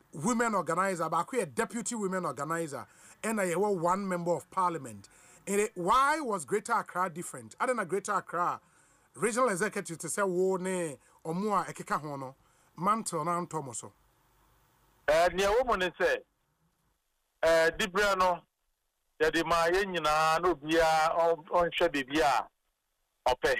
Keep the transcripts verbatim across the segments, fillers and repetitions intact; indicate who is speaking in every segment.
Speaker 1: women organizer, but a deputy women organizer, and I were one member of parliament. And it, why was Greater Accra different? I don't know Greater Accra regional executive to say wo ne omo a ekeka ho no mantle na ntomoso.
Speaker 2: Eh nia wo mo ne say eh dibra no ya di ma ye nyina no bia on hwe bibia ope.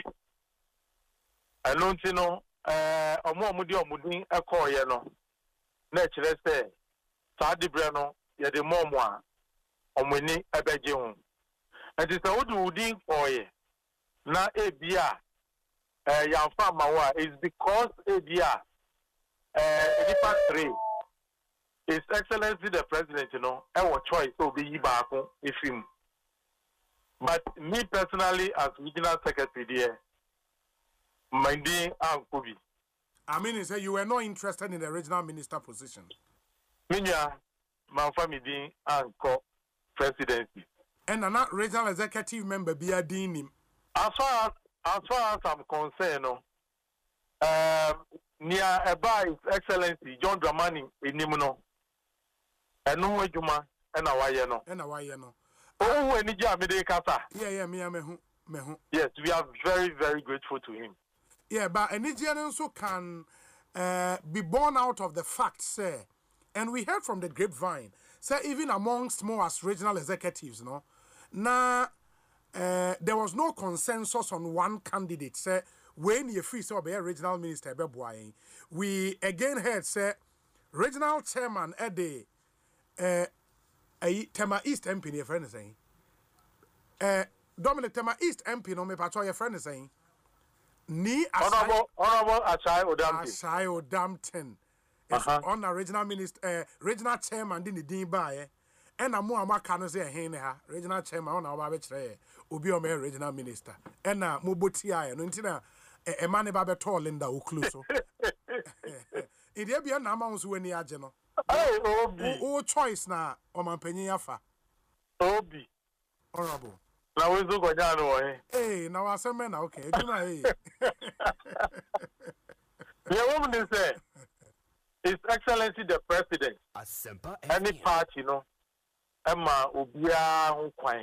Speaker 2: Eno nti no eh omo omo di omudin ekoye no na kire say sa dibra no ya di momo a omuni ebeje ho. And it's a woody oye. Na ebia eh yamfa mawa is because ebia eh three His Excellency the President, you know, our choice will be Ibako if him. But me personally as regional secretary there, my dear Uncle.
Speaker 1: I mean, you say you were not interested in the regional minister position.
Speaker 2: Minya, my family Uncle presidency.
Speaker 1: And I'm not regional executive member be a dean.
Speaker 2: As far as as far as I'm concerned, no, um, near about His Excellency John Dramani in Nimuno, and no Juma, and a Wayano,
Speaker 1: and a Wayano.
Speaker 2: Oh, any Jamaica Kasa.
Speaker 1: Yeah, yeah, me, me, me.
Speaker 2: Yes, we are very, very grateful to him.
Speaker 1: Yeah, but any also can uh, be born out of the fact, sir. And we heard from the grapevine, sir, even amongst more as regional executives, no. Now, uh, there was no consensus on one candidate. Say, when you free so be a regional minister, we again heard say regional chairman at the uh, Tema East M P. Your friend is saying, uh, Dominic Tema East M P. No me patro your friend is saying, ni
Speaker 2: honorable honorable Achai Odamten.
Speaker 1: Achai Odamten.
Speaker 2: Uh-huh.
Speaker 1: On a regional minister, uh, regional chairman didn't din by. And I'm more can say a regional chairman on our betre, Ubi or regional minister. And now Mubutia, and Untina, a man about tall in the Ukluso. It there be an amount when the ageno. Oh, choice now, or my penny afa.
Speaker 2: Obi.
Speaker 1: Honorable.
Speaker 2: Now we look at
Speaker 1: hey, now I say, man, okay. Do not hey.
Speaker 2: The woman is there. His Excellency the President. Any party, you know. Emma Obia Hunkwan.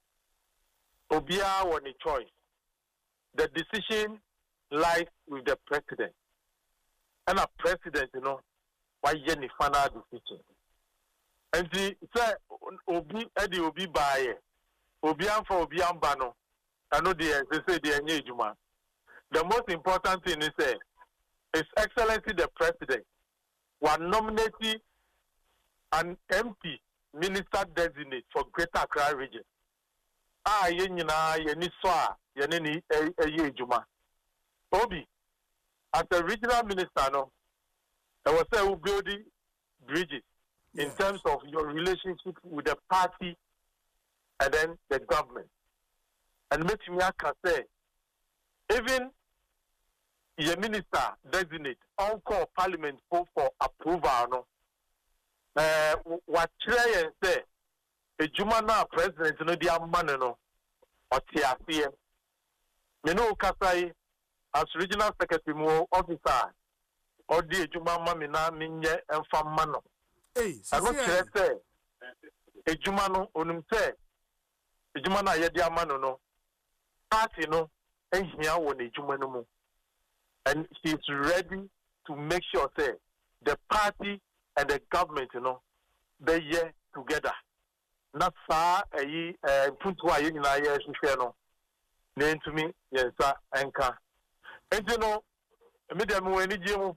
Speaker 2: Obia won a choice. The decision lies with the president. And a president, you know, why any final decision. And the say Obi Eddie Obi Baye. Obian for Obian Bano. I know the they say the engagement. The most important thing is say His Excellency the President was nominated an M P Minister designate for Greater Accra region. Ah, yenina yeni soa yenini eye juma. Obi, as a regional minister, no, I was say we building bridges in yes. terms of your relationship with the party and then the government. And make me say, even your minister designate on-call parliament for approval, no. Uh, what try and say a Jumana president no dia man no or tiafie me no kasai as regional secretary mo officer or the Juma mami na minye emfa mano
Speaker 1: eh
Speaker 2: I don't care say a Jumano onum say a Jumana ye dia man no party no ehia won a Juma no mu and he is ready to make sure say the party and the government, you know, they year together. Not far a ye put why in a year, no. Name to me, yes, sir, anchor. And you know, medium when you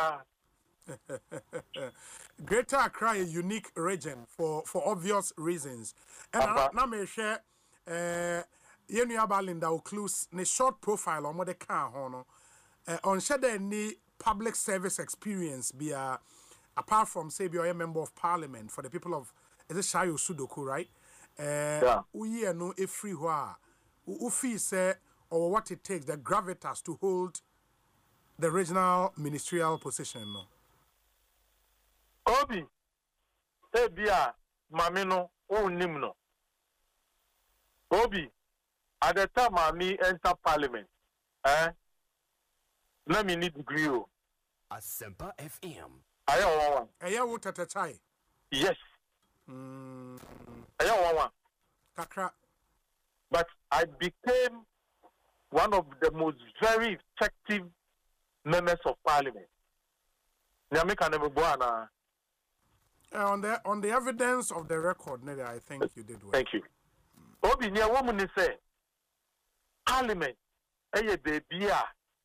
Speaker 1: Greater Accra is a unique region for, for obvious reasons. And now may share uh Yenu Abalinda Ocluse a short profile on what they can hono. On share any public service experience be a apart from, say, be a member of parliament for the people of, is it Shayo Sudoku, right? Uh, yeah. We are no a free wa. Who feel say or what it takes, the gravitas to hold the regional ministerial position, no.
Speaker 2: Obi, Ebia, Mamino, O Nimno. Obi, at the time I me enter parliament, eh? Let me need degree.
Speaker 3: Asempa F M.
Speaker 2: I am one.
Speaker 1: Eya wo tetechai.
Speaker 2: Yes.
Speaker 1: Mm.
Speaker 2: I am one.
Speaker 1: Kakra.
Speaker 2: But I became one of the most very effective members of parliament. Nyamika never born.
Speaker 1: Uh, on the on the evidence of the record, Nede, I think you did well.
Speaker 2: Thank you. Obi ni woman say parliament eye baby a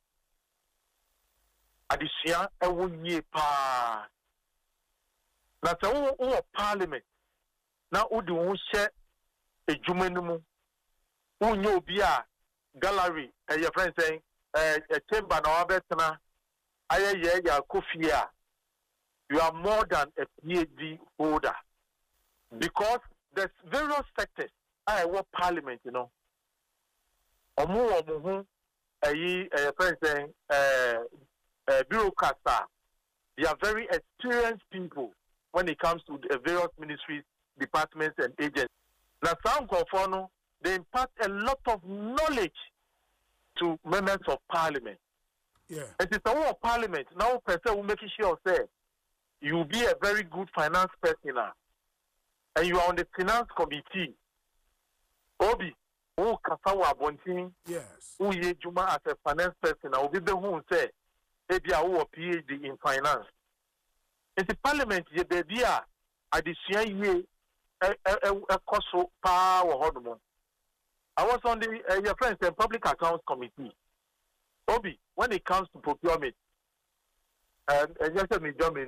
Speaker 2: adisia ewo yie pa. Na se wo wo parliament na odi wo hye edwuma no mu. Wo nye obi a gallery eh your friend saying eh chamber na wabetena aye ye ya kofi a you are more than a P H D holder because there's various sectors. I work parliament, you know. Omu omu ayi a friend saying uh bureaucrats are they are very experienced people when it comes to the various ministries, departments and agencies. Now some conforno they impart a lot of knowledge to members of parliament.
Speaker 1: Yeah.
Speaker 2: And it's a of parliament now person will make sure say you will be a very good finance person now. And you are on the finance committee. Obi, who kasawa bonting,
Speaker 1: yes.
Speaker 2: Who ye juma as a finance person, I will be the who say, maybe I will P H D in finance. In the parliament, ye baby a addition ye a cost power hormone. I was on the uh, your friends the public accounts committee. Obi, when it comes to procurement, and and just me jumping.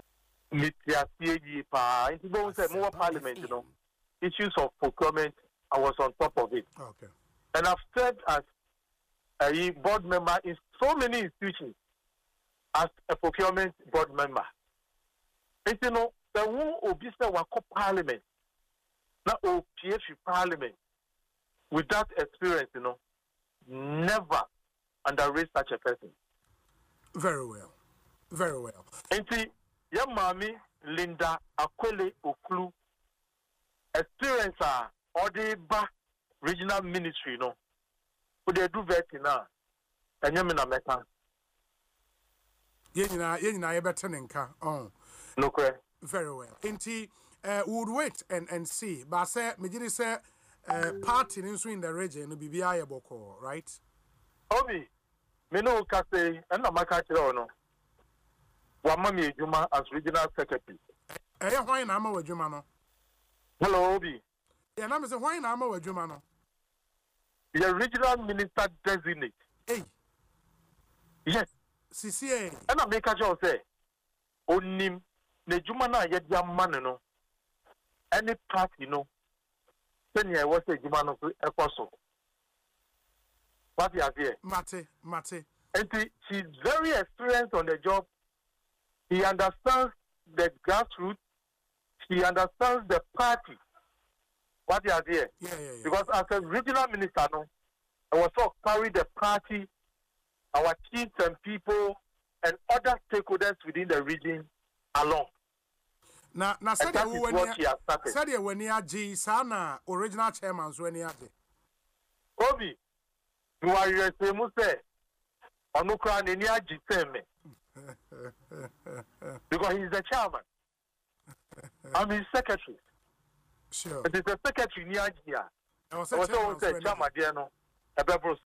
Speaker 2: Pa. It's more parliament, you know. Issues of procurement, I was on top of it.
Speaker 1: Okay.
Speaker 2: And I've served as a board member in so many institutions as a procurement board member. And you know, the who obisa wako parliament, not O P F parliament, with that experience, you know, never underrate such a person.
Speaker 1: Very well. Very well.
Speaker 2: And see, your mommy, Linda Akwele Oklu, experience are or the back regional ministry, you know. Who they do that now? And you mean American?
Speaker 1: Yenina, yenina, you better nenka. Oh,
Speaker 2: no, correct.
Speaker 1: Very well. Inti, uh, we would wait and and see. But say, me did say, uh, party in the region will be viable, right?
Speaker 2: Obi, me no kase, and no makachi no. Wamami Juma as regional secretary.
Speaker 1: Eh, why na ama Juma no?
Speaker 2: Hello, Obi.
Speaker 1: Yeah, na me say why na ama Juma no?
Speaker 2: The regional minister designate.
Speaker 1: Hey.
Speaker 2: Yes.
Speaker 1: C C A.
Speaker 2: And I make a job say, onim ne Juma na ye dia man no. Any party, you know. Then I was a Juma no apostle. What you have here?
Speaker 1: Mate, mate.
Speaker 2: And she, she's very experienced on the job. He understands the grassroots. He understands the party. What you have here?
Speaker 1: Yeah, yeah, yeah.
Speaker 2: Because as a regional minister, no, I was so carry the party, our chiefs and people, and other stakeholders within the region along.
Speaker 1: Na na said
Speaker 2: that is what she has started.
Speaker 1: Said you when you G sana original chairman when you
Speaker 2: Obi, you are your same say. Onukra ni ni aji me. Because he's the chairman. I'm his secretary.
Speaker 1: Sure.
Speaker 2: It is the secretary near here.
Speaker 1: I was
Speaker 2: a chairman, chairman,